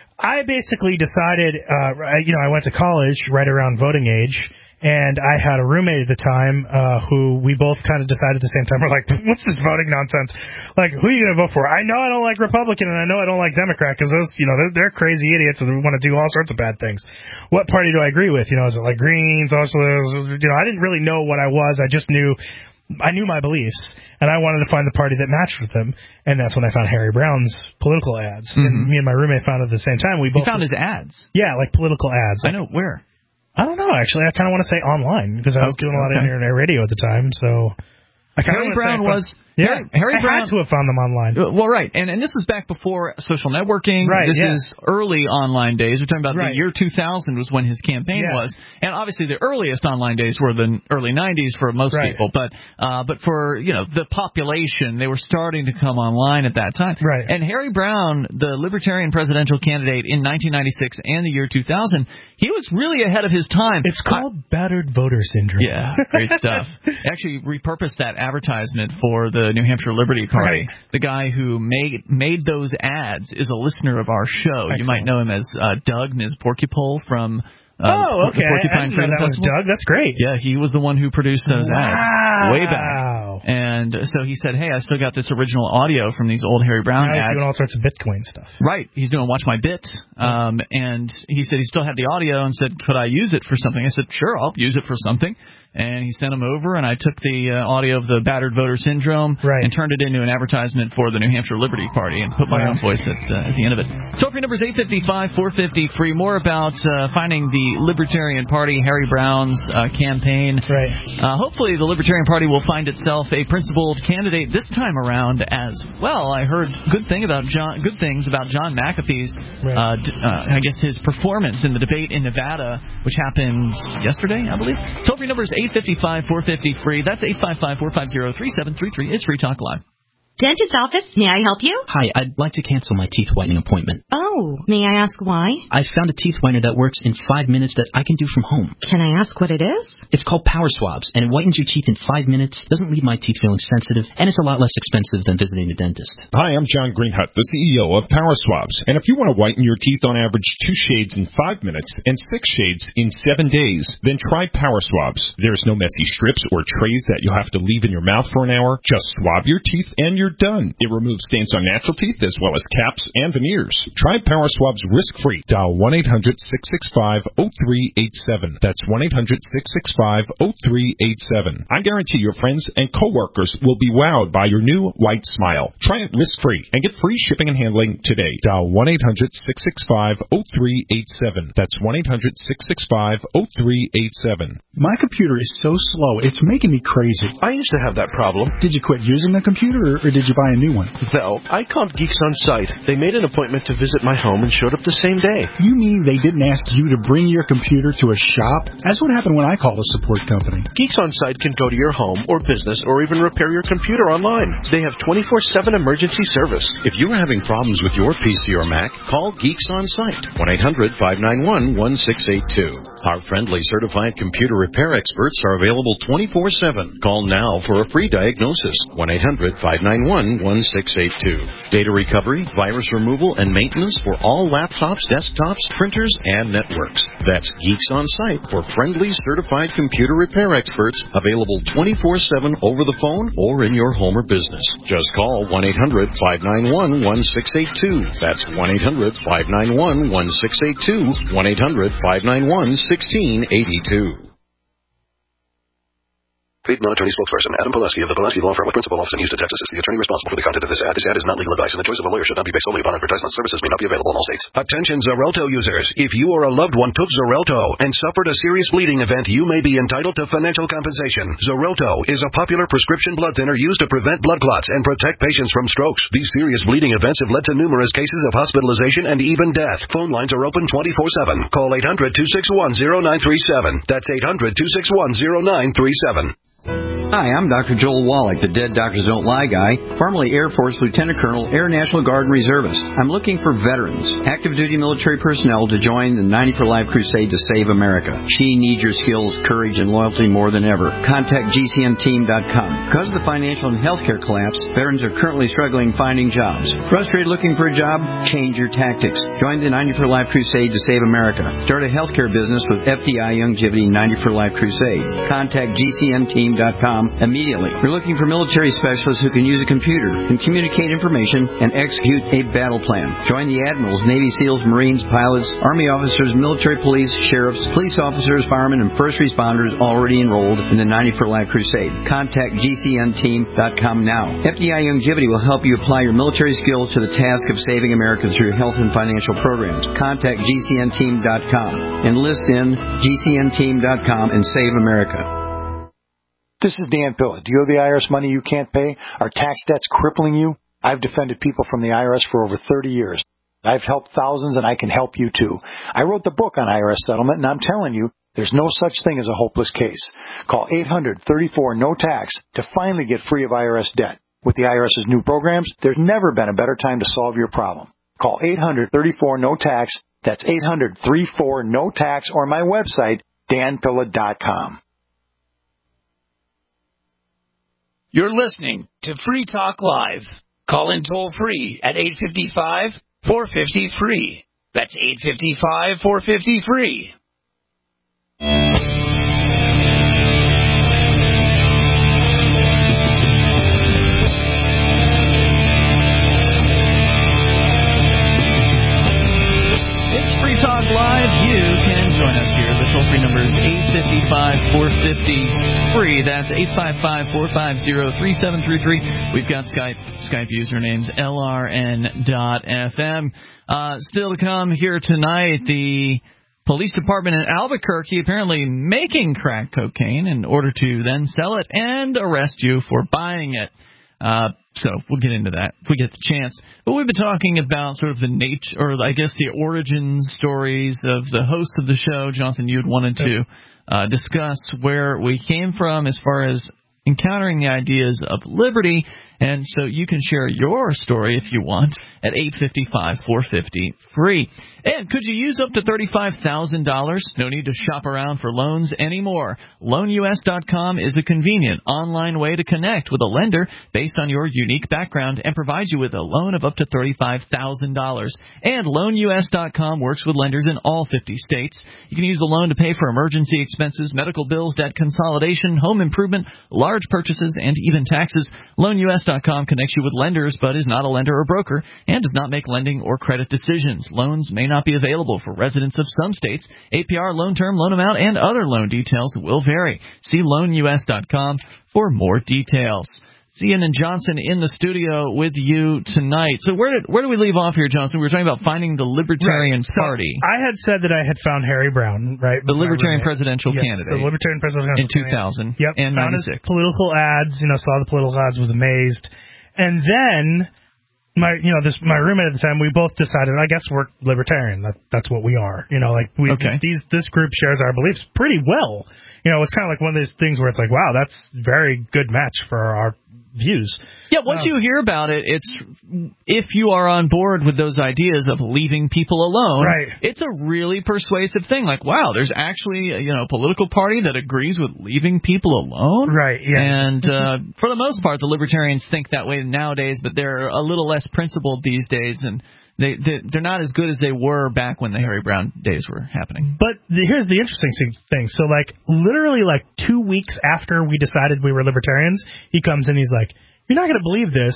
I basically decided, uh, you know, I went to college right around voting age, and I had a roommate at the time uh, who we both kind of decided at the same time. We're like, what's this voting nonsense? Like, who are you going to vote for? I know I don't like Republican, and I know I don't like Democrat, because those, you know, they're, they're crazy idiots and they want to do all sorts of bad things. What party do I agree with? You know, is it like Greens, Socialists? You know, I didn't really know what I was. I just knew, I knew my beliefs, and I wanted to find the party that matched with them, and that's when I found Harry Brown's political ads. Mm-hmm. And me and my roommate found it at the same time. We both you found was, his ads? Yeah, like political ads. I know, where? I don't know, actually. I kind of want to say online, because I was okay, doing a lot okay. of internet radio at the time, so... I Harry Brown was... Yeah, Harry, Harry I Brown, had to have found them online. Well, right, and, and this is back before social networking. Right, This yeah. is early online days. We're talking about right. the year two thousand was when his campaign yeah. was, and obviously the earliest online days were the early nineties for most right. people. But uh, but for you know the population, they were starting to come online at that time. Right. And Harry Brown, the Libertarian presidential candidate in nineteen ninety-six and the year two thousand, he was really ahead of his time. It's called I, battered voter syndrome. Yeah, great stuff. Actually repurposed that advertisement for the New Hampshire Liberty Party. Right. The guy who made made those ads is a listener of our show. Excellent. You might know him as uh, Doug Miz Porcupole from uh, oh, okay. the Porcupine I didn't know that was Doug. That's great. Yeah, he was the one who produced those wow. ads way back. And so he said, hey, I still got this original audio from these old Harry Brown now he's ads. He's doing all sorts of Bitcoin stuff. Right. He's doing Watch My Bit. Um, and he said he still had the audio and said, could I use it for something? I said, sure, I'll use it for something. And he sent them over, and I took the uh, audio of the battered voter syndrome right. and turned it into an advertisement for the New Hampshire Liberty Party and put my wow. own voice at, uh, at the end of it. Toll-free number is eight five five, four five zero, free. More about uh, finding the Libertarian Party, Harry Brown's uh, campaign. Right. Uh, hopefully the Libertarian Party will find itself a principled candidate this time around as well. I heard good thing about John, good things about John McAfee's, right. uh, d- uh, I guess, his performance in the debate in Nevada, which happened yesterday, I believe. Toll-free number is eight five five, four five zero, free. That's eight five five, four five zero, three seven three three. It's Free Talk Live. Dentist office, may I help you? Hi, I'd like to cancel my teeth whitening appointment. Oh, may I ask why? I found a teeth whitener that works in five minutes that I can do from home. Can I ask what it is? It's called Power Swabs, and it whitens your teeth in five minutes, doesn't leave my teeth feeling sensitive, and it's a lot less expensive than visiting a dentist. Hi, I'm John Greenhut, the C E O of Power Swabs, and if you want to whiten your teeth on average two shades in five minutes and six shades in seven days, then try Power Swabs. There's no messy strips or trays that you'll have to leave in your mouth for an hour. Just swab your teeth and you're done. It removes stains on natural teeth as well as caps and veneers. Try Power Swabs risk-free. Dial one eight hundred, six six five, zero three eight seven. That's one eight hundred, six six five, zero three eight seven. I guarantee your friends and coworkers will be wowed by your new white smile. Try it risk-free and get free shipping and handling today. Dial one eight hundred, six six five, zero three eight seven. That's one eight hundred, six six five, zero three eight seven. My computer is so slow, it's making me crazy. I used to have that problem. Did you quit using the computer, or did you buy a new one? No, I called Geeks On Site. They made an appointment to visit my home and showed up the same day. You mean they didn't ask you to bring your computer to a shop? That's what happened when I called a support company. Geeks On Site can go to your home or business or even repair your computer online. They have twenty-four seven emergency service. If you're having problems with your P C or Mac, call Geeks On Site. one eight hundred, five nine one, one six eight two. Our friendly certified computer repair experts are available twenty-four seven. Call now for a free diagnosis. one eight hundred, five nine one, one six eight two. Data recovery, virus removal, and maintenance for all laptops, desktops, printers, and networks. That's Geeks On Site for friendly certified computer repair experts available twenty-four seven over the phone or in your home or business. Just call one eight hundred, five nine one, one six eight two. That's one eight hundred, five nine one, one six eight two. one eight hundred, five nine one, one six eight two. Paid non-attorney spokesperson Adam Pulaski of the Pulaski Law Firm with principal office in Houston, Texas, is the attorney responsible for the content of this ad. This ad is not legal advice, and the choice of a lawyer should not be based solely upon advertisement. Services may not be available in all states. Attention Xarelto users. If you or a loved one took Xarelto and suffered a serious bleeding event, you may be entitled to financial compensation. Xarelto is a popular prescription blood thinner used to prevent blood clots and protect patients from strokes. These serious bleeding events have led to numerous cases of hospitalization and even death. Phone lines are open twenty-four seven. Call eight hundred, two six one, zero nine three seven. That's eight hundred, two six one, zero nine three seven. Hi, I'm Doctor Joel Wallach, the Dead Doctors Don't Lie guy, formerly Air Force Lieutenant Colonel, Air National Guard and Reservist. I'm looking for veterans, active duty military personnel to join the ninety for Life crusade to save America. She needs your skills, courage, and loyalty more than ever. Contact G C N team dot com. Because of the financial and healthcare collapse, veterans are currently struggling finding jobs. Frustrated looking for a job? Change your tactics. Join the ninety for Life crusade to save America. Start a healthcare business with F D I Youngevity ninety for Life crusade. Contact G C N team dot com immediately. We're looking for military specialists who can use a computer and communicate information and execute a battle plan. Join the admirals, Navy SEALs, Marines, pilots, Army officers, military police, sheriffs, police officers, firemen, and first responders already enrolled in the ninety for Life crusade. Contact G C N team dot com now. F D I Youngevity will help you apply your military skills to the task of saving America through health and financial programs. Contact G C N team dot com. Enlist in G C N team dot com and save America. This is Dan Pilla. Do you owe the I R S money you can't pay? Are tax debts crippling you? I've defended people from the I R S for over thirty years. I've helped thousands, and I can help you too. I wrote the book on I R S settlement, and I'm telling you, there's no such thing as a hopeless case. Call eight hundred, thirty-four, no tax to finally get free of I R S debt. With the IRS's new programs, there's never been a better time to solve your problem. Call eight hundred, thirty-four, no tax. That's eight hundred, thirty-four, no tax, or my website, dan pilla dot com. You're listening to Free Talk Live. Call in toll free at eight five five, four five zero, free. That's eight five five, four five zero, free. It's Free Talk Live. You can join us here. The toll-free number is eight five five, four five zero, free. That's eight five five, four five zero, three seven three three. We've got Skype Skype usernames L R N dot F M. Uh, still to come here tonight, the police department in Albuquerque apparently making crack cocaine in order to then sell it and arrest you for buying it. Uh, so we'll get into that if we get the chance. But we've been talking about sort of the nature, or I guess the origin stories of the host of the show. Johnson, you had wanted to uh, discuss where we came from as far as encountering the ideas of liberty. And so you can share your story if you want at eight five five, four five zero, free. And could you use up to thirty-five thousand dollars? No need to shop around for loans anymore. loan U S dot com is a convenient online way to connect with a lender based on your unique background and provide you with a loan of up to thirty-five thousand dollars. And loan U S dot com works with lenders in all fifty states. You can use the loan to pay for emergency expenses, medical bills, debt consolidation, home improvement, large purchases, and even taxes. loan U S dot com connects you with lenders but is not a lender or broker and does not make lending or credit decisions. Loans may not be available for residents of some states. A P R, loan term, loan amount, and other loan details will vary. See loan U S dot com for more details. Ian and Johnson in the studio with you tonight. So where did where do we leave off here, Johnson? We were talking about finding the Libertarian right. so Party. I had said that I had found Harry Brown, right? The Libertarian presidential yes, candidate. the Libertarian presidential in two thousand. Yep. And found ninety-six. His political ads, you know, saw the political ads, was amazed. And then my, you know, this my roommate at the time, we both decided, I guess we're libertarian. That that's what we are. You know, like we okay. these this group shares our beliefs pretty well. You know, it's kind of like one of those things where it's like, wow, that's very good match for our views. Yeah, once um, you hear about it, it's if you are on board with those ideas of leaving people alone, right. It's a really persuasive thing. Like, wow, there's actually a, you know, a political party that agrees with leaving people alone. Right, yeah. And uh, for the most part, the libertarians think that way nowadays, but they're a little less principled these days, and They, they, they're not as good as they were back when the Harry Brown days were happening. But the, here's the interesting thing. So, like, literally, like, two weeks after we decided we were libertarians, he comes in, he's like, you're not going to believe this,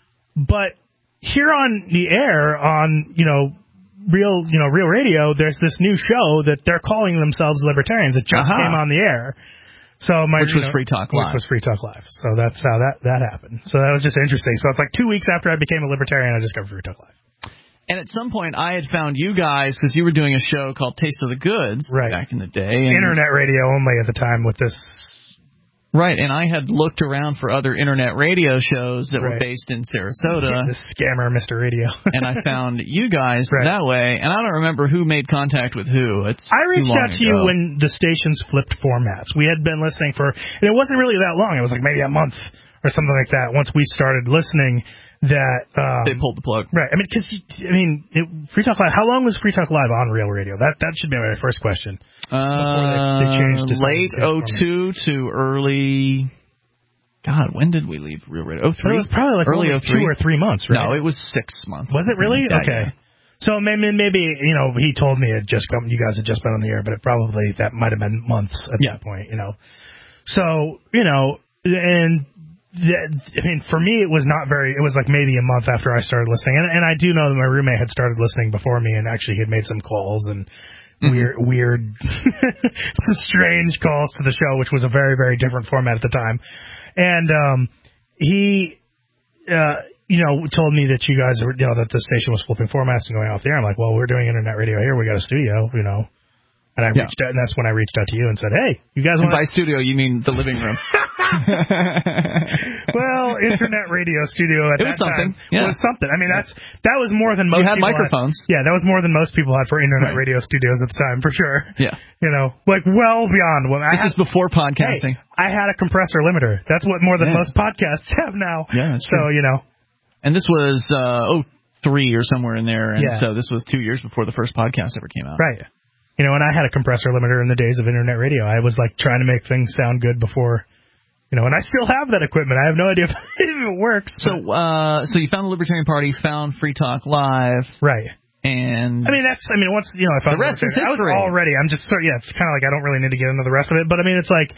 but here on the air, on, you know, real, you know, real radio, there's this new show that they're calling themselves libertarians. It just uh-huh. came on the air. So my, which was know, Free Talk Live. Which was Free Talk Live. So that's how that, that happened. So that was just interesting. So it's like two weeks after I became a libertarian, I discovered Free Talk Live. And at some point, I had found you guys because you were doing a show called Taste of the Goods right. back in the day. And Internet radio only at the time with this Right, and I had looked around for other internet radio shows that Right. were based in Sarasota. The scammer, Mister Radio. And I found you guys Right. that way, and I don't remember who made contact with who. It's I too reached long out to you ago. when the stations flipped formats. We had been listening for, and it wasn't really that long. It was like maybe a month or something like that. Once we started listening, that um, they pulled the plug. Right. I mean, because I mean, it, Free Talk Live. How long was Free Talk Live on Real Radio? That that should be my first question. Uh, they, they changed to late oh two to early. God, when did we leave Real Radio? oh three? It was probably like early only oh three two or three months, right? No, it was six months. Was it really? Yeah, Okay. yeah. So maybe, maybe you know, he told me it just come, you guys had just been on the air, but it probably that might have been months at Yeah. that point, you know. So you know, and th- I mean, for me, it was not very. It was like maybe a month after I started listening, and, and I do know that my roommate had started listening before me, and actually he had made some calls and. Mm-hmm. Weird, weird, some strange calls to the show, which was a very, very different format at the time. And um, he, uh, you know, told me that you guys were, you know, that the station was flipping formats and going off the air. I'm like, well, we're doing internet radio here. We got a studio, you know. And I Yeah. reached out, and that's when I reached out to you and said, hey, you guys And want by studio, you mean the living room. well, internet radio studio at It was that something, time yeah. was something. I mean, that's that was more than most You had people microphones. Had, yeah, that was more than most people had for internet Right. radio studios at the time, for sure. Yeah. You know, like well beyond what I This had, is before podcasting. Hey, I had a compressor limiter. That's what more than Yeah. most podcasts have now. Yeah, that's so true. you know, And this was uh, oh three or somewhere in there, and Yeah. so this was two years before the first podcast ever came out. right? You know, and I had a compressor limiter in the days of internet radio. I was like trying to make things sound good before, you know, and I still have that equipment. I have no idea if it works. So, uh, so you found the Libertarian Party, found Free Talk Live, right? And I mean, that's. I mean, once you know, I found The rest is I was history. already. I'm just sort. Yeah, it's kind of like I don't really need to get into the rest of it. But I mean, it's like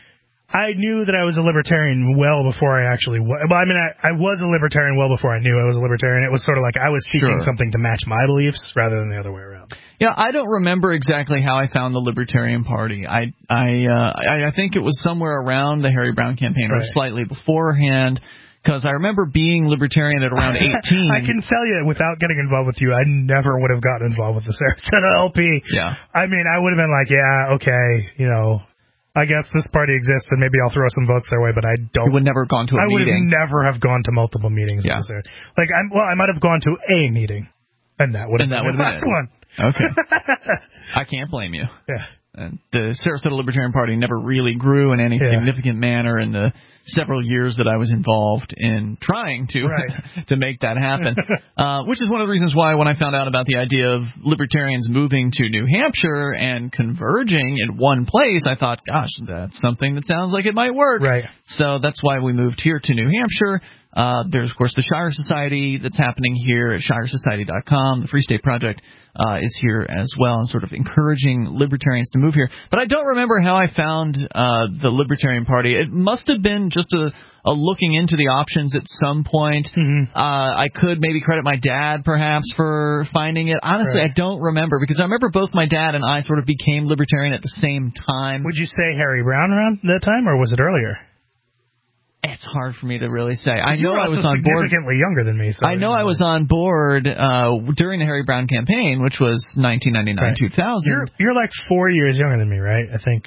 I knew that I was a libertarian well before I actually was. Well, I mean, I, I was a libertarian well before I knew I was a libertarian. It was sort of like I was seeking Sure. something to match my beliefs rather than the other way around. Yeah, I don't remember exactly how I found the Libertarian Party. I I uh, I, I think it was somewhere around the Harry Brown campaign or Right. slightly beforehand, because I remember being libertarian at around eighteen. I can tell you, without getting involved with you, I never would have gotten involved with the Sarasota L P. Yeah. I mean, I would have been like, yeah, okay, you know, I guess this party exists and maybe I'll throw some votes their way, but I don't. You would never have gone to a I would meeting. have never have gone to multiple meetings. Yeah. necessarily. Like, I'm, well, I might have gone to a meeting, and that would have And that been would the have last been it. one. Okay. I can't blame you. Yeah. And the Sarasota Libertarian Party never really grew in any Yeah. significant manner in the several years that I was involved in trying to Right. to make that happen. uh, which is one of the reasons why when I found out about the idea of libertarians moving to New Hampshire and converging in one place, I thought, gosh, that's something that sounds like it might work. Right. So that's why we moved here to New Hampshire. Uh, there's, of course, the Shire Society that's happening here at shire society dot com. The Free State Project uh, is here as well, and sort of encouraging libertarians to move here. But I don't remember how I found uh, the Libertarian Party. It must have been just a, a looking into the options at some point. Mm-hmm. Uh, I could maybe credit my dad, perhaps, for finding it. Honestly, Right. I don't remember, because I remember both my dad and I sort of became libertarian at the same time. Would you say Harry Brown around that time, or was it earlier? It's hard for me to really say. I You know were I also was on board. significantly younger than me. So I know I was on board uh, during the Harry Brown campaign, which was nineteen ninety-nine Right. two thousand. You're you're like four years younger than me, right? I think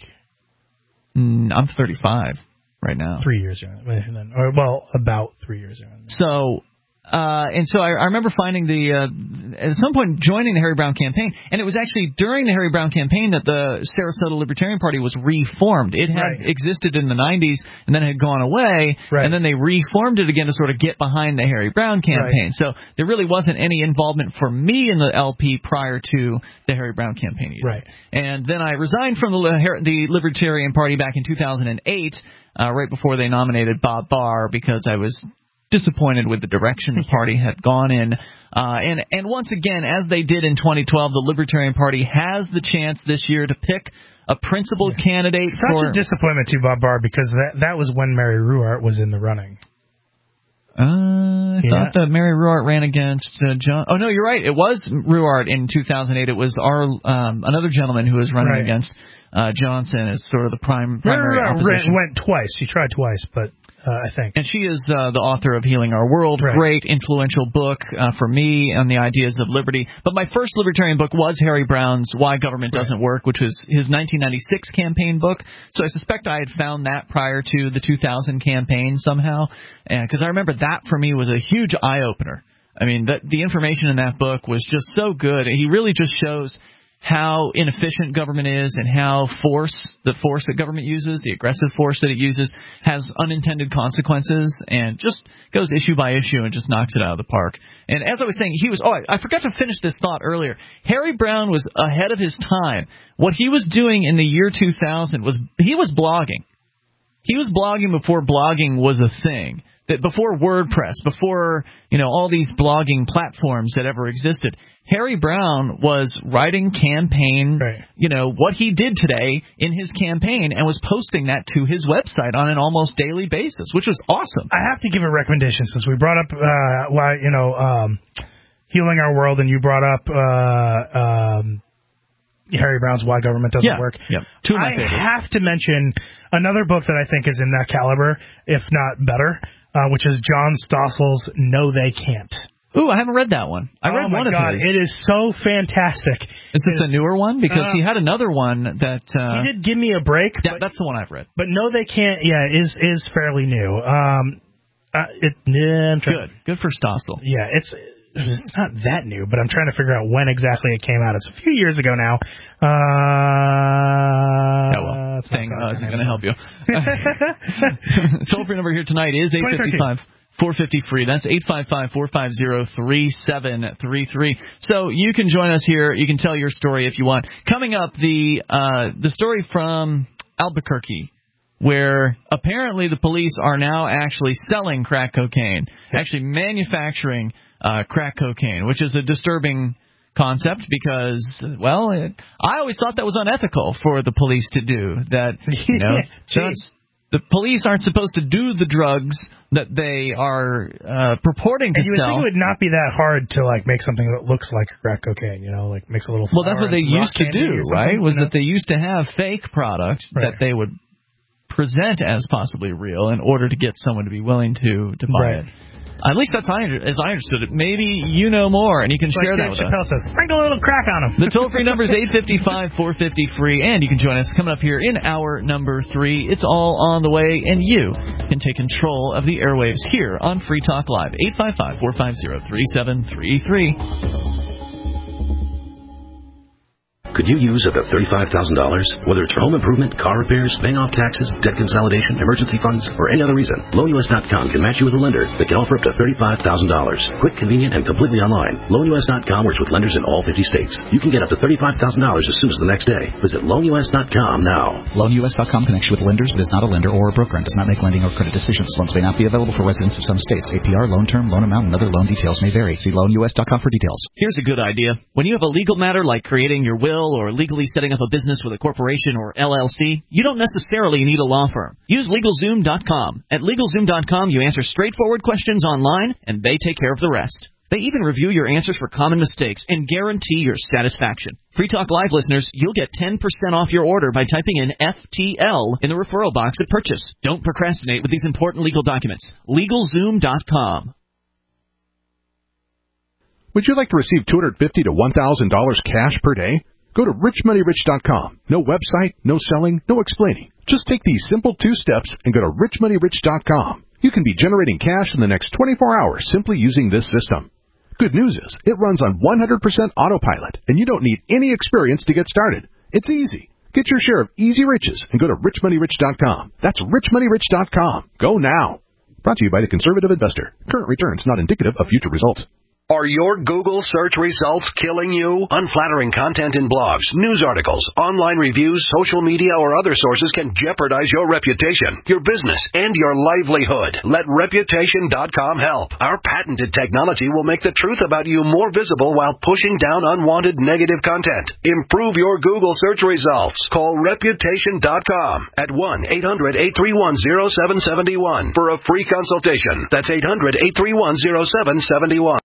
Mm, I'm thirty-five right now. three years younger than, or well, about three years younger. Than me. So, uh, and so I, I remember finding the, uh, at some point joining the Harry Brown campaign, and it was actually during the Harry Brown campaign that the Sarasota Libertarian Party was reformed. It had Right. existed in the nineties and then had gone away, Right. and then they reformed it again to sort of get behind the Harry Brown campaign. So there really wasn't any involvement for me in the L P prior to the Harry Brown campaign either. Right. And then I resigned from the, Li- the Libertarian Party back in two thousand eight, uh, right before they nominated Bob Barr, because I was disappointed with the direction the party had gone in. Uh, and, and once again, as they did in twenty twelve, the Libertarian Party has the chance this year to pick a principal candidate Such for... a disappointment to Bob Barr, because that that was when Mary Ruart was in the running. Uh, I Yeah. thought that Mary Ruart ran against uh, John. Oh no, you're right. It was Ruart in two thousand eight. It was our um, another gentleman who was running Right. against uh, Johnson is sort of the prime primary no, no, no, opposition. Went twice. She tried twice, but uh, I think. And she is uh, the author of Healing Our World. Right. Great, influential book uh, for me on the ideas of liberty. But my first libertarian book was Harry Brown's Why Government right. Doesn't Work, which was his nineteen ninety-six campaign book. So I suspect I had found that prior to the two thousand campaign somehow, because I remember that for me was a huge eye-opener. I mean, the, the information in that book was just so good. He really just shows how inefficient government is and how force, the force that government uses, the aggressive force that it uses, has unintended consequences, and just goes issue by issue and just knocks it out of the park. And as I was saying, he was, oh, I, I forgot to finish this thought earlier. Harry Browne was ahead of his time. What he was doing in the year two thousand was, he was blogging. He was blogging before blogging was a thing. That before WordPress, before, you know, all these blogging platforms that ever existed, Harry Browne was writing campaign, right. you know, what he did today in his campaign and was posting that to his website on an almost daily basis, which was awesome. I have to give a recommendation since we brought up, uh, why, you know, um, Healing Our World, and you brought up, uh, um, Harry Brown's Why Government Doesn't yeah. Work. Yeah. Two of my I favorites. have to mention another book that I think is in that caliber, if not better, uh, which is John Stossel's No They Can't. Ooh, I haven't read that one. I read oh my one God, of his. It is so fantastic. Is this it's, a newer one? Because uh, he had another one that... Uh, he did Give Me a Break. Yeah, but, that's the one I've read. But No They Can't, yeah, is is fairly new. Um, uh, it, yeah, I'm trying, Good. Good for Stossel. Yeah, it's... It's not that new, but I'm trying to figure out when exactly it came out. It's a few years ago now. Uh, oh, well, saying uh, isn't going to help you. Toll-free number here tonight is eight five five, four five zero, free. That's eight five five, four five zero, three seven three three. So you can join us here. You can tell your story if you want. Coming up, the uh, the story from Albuquerque, where apparently the police are now actually selling crack cocaine, actually manufacturing uh, crack cocaine, which is a disturbing concept because, well, it, I always thought that was unethical for the police to do. That, you know, that's, the police aren't supposed to do the drugs that they are uh, purporting to and you sell. would think it would not be that hard to like make something that looks like crack cocaine, you know, like mix a little. Well, that's what they used to do, right? Was you know? that they used to have fake product right. that they would present as possibly real in order to get someone to be willing to, to buy right. it. At least that's as I understood it. Maybe you know more, and you can like share Dave that with Chappelle us. Says, sprinkle a little crack on them. The toll-free number is eight five five, four five zero, free, and you can join us coming up here in hour number three. It's all on the way, and you can take control of the airwaves here on Free Talk Live. eight five five, four five zero, three seven three three. Could you use up to thirty-five thousand dollars? Whether it's for home improvement, car repairs, paying off taxes, debt consolidation, emergency funds, or any other reason, loan U S dot com can match you with a lender that can offer up to thirty-five thousand dollars. Quick, convenient, and completely online. loan U S dot com works with lenders in all fifty states. You can get up to thirty-five thousand dollars as soon as the next day. Visit loan U S dot com now. loan U S dot com connects you with lenders but is not a lender or a broker and does not make lending or credit decisions. Loans may not be available for residents of some states. A P R, loan term, loan amount, and other loan details may vary. See loan U S dot com for details. Here's a good idea. When you have a legal matter like creating your will or legally setting up a business with a corporation or L L C, you don't necessarily need a law firm. Use LegalZoom dot com. At LegalZoom dot com, you answer straightforward questions online, and they take care of the rest. They even review your answers for common mistakes and guarantee your satisfaction. Free Talk Live listeners, you'll get ten percent off your order by typing in F T L in the referral box at purchase. Don't procrastinate with these important legal documents. LegalZoom dot com. Would you like to receive two hundred fifty dollars to one thousand dollars cash per day? Go to rich money rich dot com. No website, no selling, no explaining. Just take these simple two steps and go to rich money rich dot com. You can be generating cash in the next twenty-four hours simply using this system. Good news is, it runs on one hundred percent autopilot, and you don't need any experience to get started. It's easy. Get your share of easy riches and go to rich money rich dot com. That's rich money rich dot com. Go now. Brought to you by the Conservative Investor. Current returns not indicative of future results. Are your Google search results killing you? Unflattering content in blogs, news articles, online reviews, social media, or other sources can jeopardize your reputation, your business, and your livelihood. Let reputation dot com help. Our patented technology will make the truth about you more visible while pushing down unwanted negative content. Improve your Google search results. Call reputation dot com at one eight hundred, eight three one, zero seven seven one for a free consultation. That's eight hundred, eight three one, zero seven seven one.